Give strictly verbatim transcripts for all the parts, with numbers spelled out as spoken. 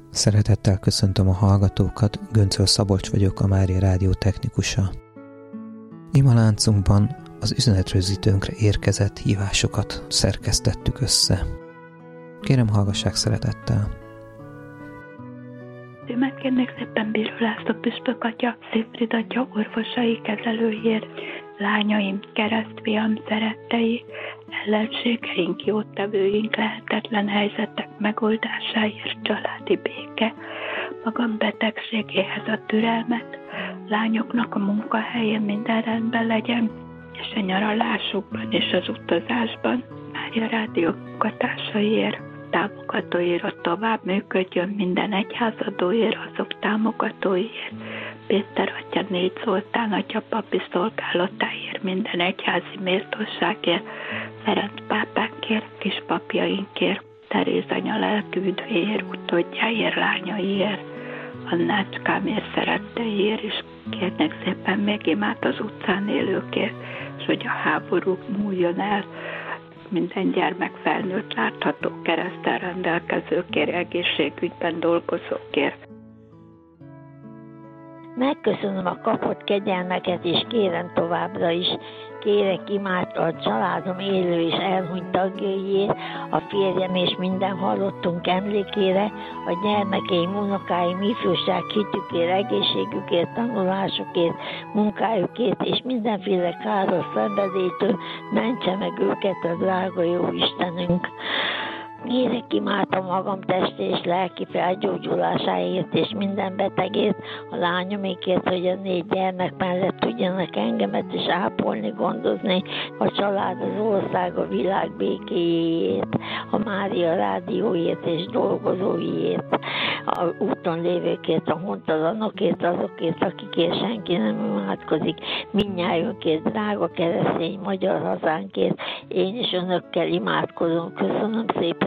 Szeretettel köszöntöm a hallgatókat, Göncöl Szabolcs vagyok, a Mária Rádió technikusa. Ima láncunkban az üzenetrögzítőnkre érkezett hívásokat szerkesztettük össze. Kérem, hallgassák szeretettel! Megkérnék szépen Bíró László püspök atya, Szigfried atya orvosai, kezelőjér, lányaim, keresztfiam, szerettei, ellenségeink, jótevőink, lehetetlen helyzetek megoldásáért, családi béke, magam betegségéhez a türelmet, lányoknak a munkahelyén minden rendben legyen, és a nyaralásukban és az utazásban Mária Rádió munkatársaiért, támogatóira tovább működjön, minden egyházadóért, azok támogatóiért, Péter atya, Négy Zoltán atya papi szolgálatáért, minden egyházi méltóságért, Ferenc pápánkért, kispapjainkért, Teréz anya lelki üdvéért, utódjáért, lányaiért, Annácskámért, szeretteiért, és kérnek szépen még imát az utcán élőkért, és hogy a háború múljon el, minden gyermek felnőtt látható kereszttel rendelkezőkért, egészségügyben dolgozókért. Megköszönöm a kapott kegyelmeket, és kérem továbbra is, kérek imát a családom élő és elhunyt tagjaiért, a férjem és minden halottunk emlékére, a gyermekeim, unokáim, ifjúság hitükért, egészségükért, tanulásukért, munkájukért, és mindenféle káros szenvedélytől mentse meg őket a drága jó Istenünk. Kérek imát a magam testi és lelki felgyógyulásáért és minden betegért, a lányomikért, hogy a négy gyermek mellett tudjanak engemet is ápolni, gondozni, a család, az ország, a világ békéjéért, a Mária Rádióért és dolgozóiért, a úton lévőkért, a hontalanokért, azokért, akikért senki nem imádkozik, mindnyájunkért, drága keresztény magyar hazánkért, én is önökkel imádkozom. Köszönöm szépen.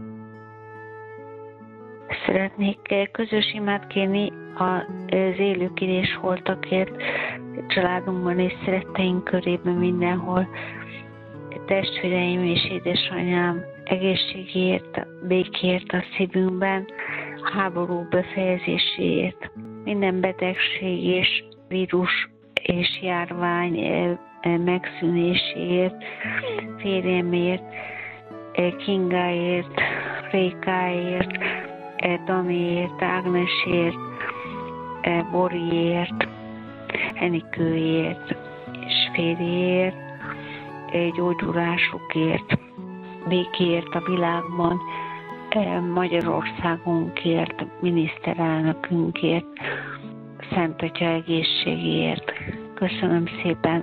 Szeretnék közös imát kérni az élőkért és holtakért, családunkban és szeretteink körében mindenhol, testvéreim és édesanyám egészségért, békért a szívünkben, a háború befejezéséért, minden betegség és vírus és járvány megszűnéséért, férjemért, Kingáért, Rékáért, Daniért, Ágnesért, Boriért, Enikőért és férjéért, gyógyulásukért, békéért a világban, Magyarországunkért, miniszterelnökünkért, Szent Atya egészségéért. Köszönöm szépen!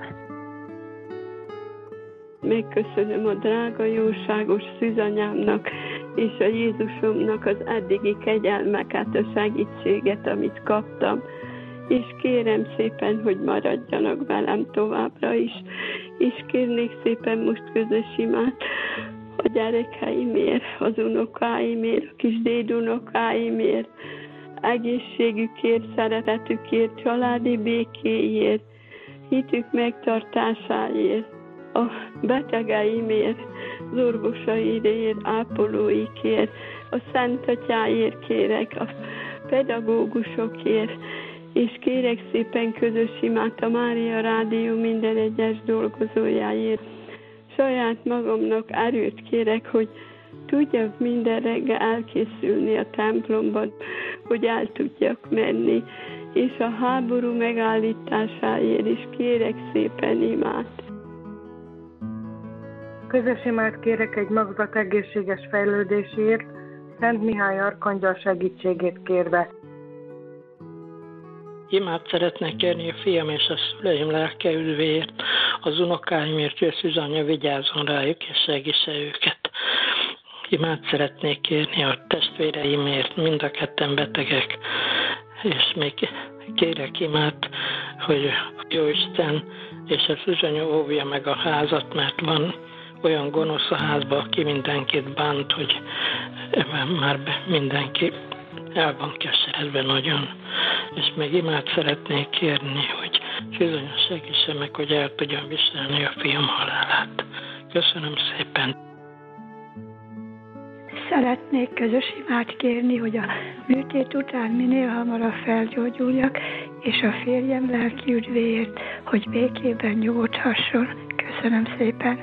Megköszönöm a drága, jóságos szűzanyámnak és a Jézusomnak az eddigi kegyelmeket, a segítséget, amit kaptam, és kérem szépen, hogy maradjanak velem továbbra is, és kérnék szépen most közös imát a gyerekeimért, az unokáimért, a kis dédunokáimért, egészségükért, szeretetükért, családi békéért, hitük megtartásáért, a betegeimért, az orvosaidért, ápolóikért, a Szent Atyáért kérek, a pedagógusokért, és kérek szépen közös imát a Mária Rádió minden egyes dolgozójáért. Saját magamnak erőt kérek, hogy tudjak minden reggel elkészülni a templomban, hogy el tudjak menni, és a háború megállításáért is kérek szépen imát. Közös imát kérek egy magzat egészséges fejlődéséért, Szent Mihály arkangyal segítségét kérve. Imát szeretnék kérni a fiam és a szüleim lelke üdvéért, az unokáimért, hogy a szűzanya vigyázzon rájuk és segítse őket. Imát szeretnék kérni a testvéreimért, mind a ketten betegek, és még kérek imát, hogy a Jóisten és a szűzanya óvja meg a házat, mert van olyan gonosz a házban, aki mindenkit bánt, hogy már mindenki el van keseredve nagyon. És még imát szeretnék kérni, hogy szűzanya segítse meg, hogy el tudjam viselni a fiam halálát. Köszönöm szépen! Szeretnék közös imát kérni, hogy a műtét után minél hamarabb felgyógyuljak, és a férjem lelki üdvéért, hogy békében nyugodhasson. Köszönöm szépen.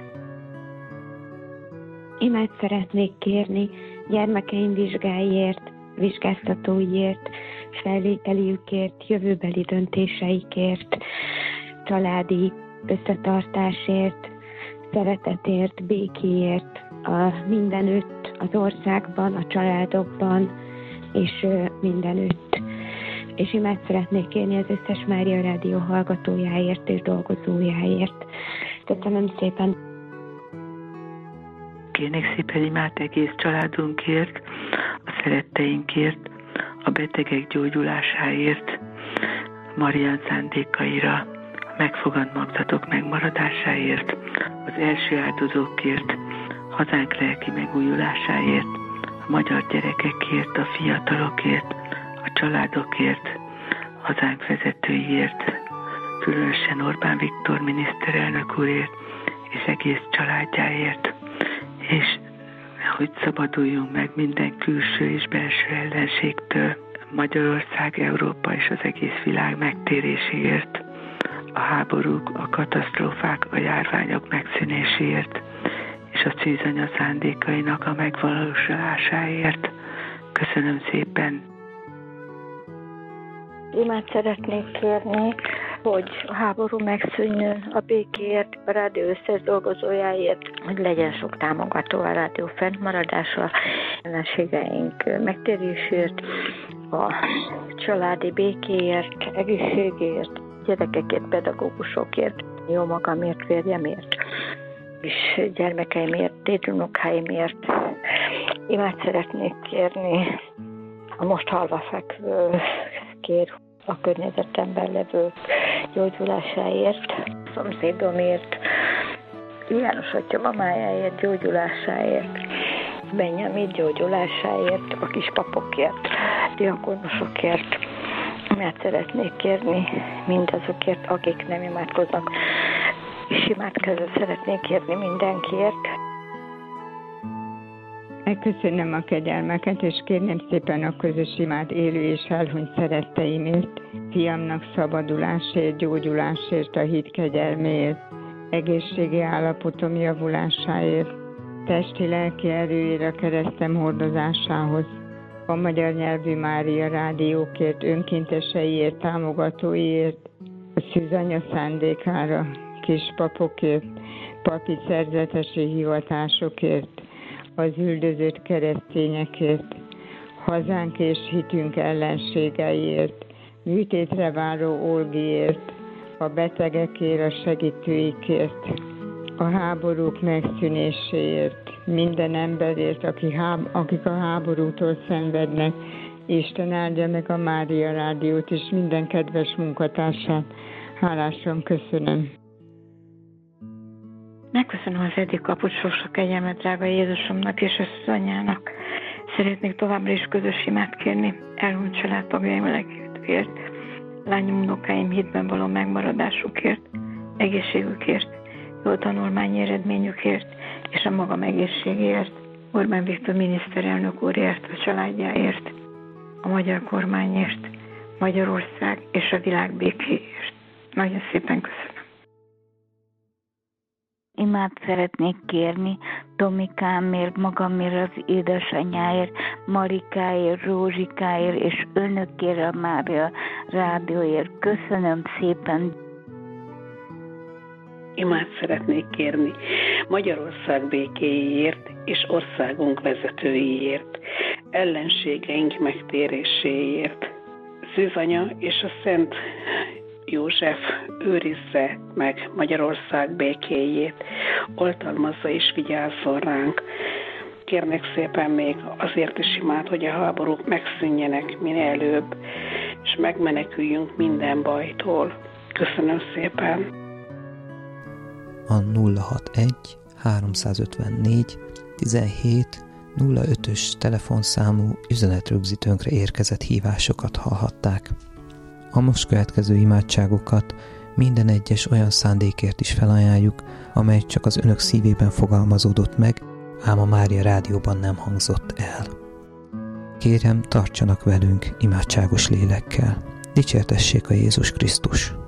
Imát szeretnék kérni gyermekeim vizsgáiért, vizsgáztatóiért, felvételiükért, jövőbeli döntéseikért, családi összetartásért, szeretetért, békéért, a mindenütt, az országban, a családokban, és mindenütt. És imát szeretnék kérni az összes Mária Rádió hallgatójáért és dolgozójáért. Köszönöm szépen! Kérnék szépen imát egész családunkért, a szeretteinkért, a betegek gyógyulásáért, Marián szándékaira, a megfogant magzatok megmaradásáért, az első áldozókért, hazánk lelki megújulásáért, a magyar gyerekekért, a fiatalokért, a családokért, hazánk vezetőiért, különösen Orbán Viktor miniszterelnök úrért, és egész családjáért, és hogy szabaduljunk meg minden külső és belső ellenségtől, Magyarország, Európa és az egész világ megtéréséért, a háborúk, a katasztrófák, a járványok megszűnéséért, és a szűzanya szándékainak a megvalósulásáért. Köszönöm szépen! Imát szeretnék kérni, hogy a háború megszűnjön, a békéért, a rádió összes dolgozójáért, hogy legyen sok támogató a rádió fennmaradása, ellenségeink megtérésért, a családi békéért, egészségért, gyerekekért, pedagógusokért, jó magamért, férjemért, és gyermekeimért, dédunokáimért. Imát szeretnék kérni a most halva fekvő kér a környezetemben levő gyógyulásáért, a szomszédomért, János atya mamájáért, gyógyulásáért, Benyamit gyógyulásáért, a kispapokért, diakonosokért. Imát szeretnék kérni mindazokért, akik nem imádkoznak, és imádkozni szeretnék kérni mindenkiért. Megköszönöm a kegyelmeket, és kérném szépen a közös imát élő és elhunyt szeretteimért, fiamnak szabadulásért, gyógyulásért, a hit kegyelméért, egészségi állapotom javulásáért, testi-lelki erőért a keresztem hordozásához, a magyar nyelvű Mária rádiókért, önkénteseiért, támogatóiért, a szűzanya szándékára, kispapokért, papi szerzetesi hivatásokért, az üldözött keresztényekért, hazánk és hitünk ellenségeiért, műtétre váró Olgiért, a betegekért, a segítőikért, a háborúk megszűnéséért, minden emberért, aki háb- akik a háborútól szenvednek. Isten áldja meg a Mária Rádiót és minden kedves munkatársát. Hálásan köszönöm. Megköszönöm az eddig kapott sorsok kegyelmet, drága Jézusomnak és a szűzanyának. Szeretnék továbbra is közös imát kérni elhunyt családtagjaim legjobbért, lányom, unokáim hitben való megmaradásukért, egészségükért, jó tanulmányi eredményükért és a magam egészségéért, Orbán Viktor miniszterelnök úrért, a családjáért, a magyar kormányért, Magyarország és a világ békéért. Nagyon szépen köszönöm. Imát szeretnék kérni Tomikámért, magamért, az édesanyáért, Marikáért, Rózsikáért és önökért a Mária Rádióért. Köszönöm szépen! Imát szeretnék kérni Magyarország békéjéért és országunk vezetőiért, ellenségeink megtéréséért. Szűzanya és a Szent József őrizze meg Magyarország békéjét, oltalmazza és vigyázzon ránk. Kérnek szépen még azért is imát, hogy a háborúk megszűnjenek minél előbb, és megmeneküljünk minden bajtól. Köszönöm szépen! A nulla hatvanegy háromszázötvennégy tizenhét nulla ötös telefonszámú üzenetrögzítőnkre érkezett hívásokat hallhatták. A most következő imádságokat minden egyes olyan szándékért is felajánljuk, amely csak az önök szívében fogalmazódott meg, ám a Mária rádióban nem hangzott el. Kérem, tartsanak velünk imádságos lélekkel. Dicsértessék a Jézus Krisztus!